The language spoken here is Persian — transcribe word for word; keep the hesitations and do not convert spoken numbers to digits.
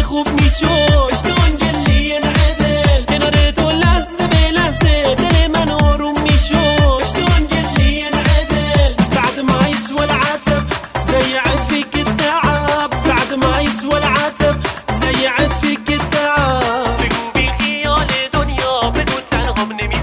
خوب میشد. شلون قلي ينعدل كنارته لحظة بلحظة دل من آروم میشد. شلون قلي ينعدل بعد ما يسوى العتب زيعت فيك التعب. بعد ما يسوى العتب زيعت فيك التعب. بگو بی خیال دنیا بگو تنهام نمی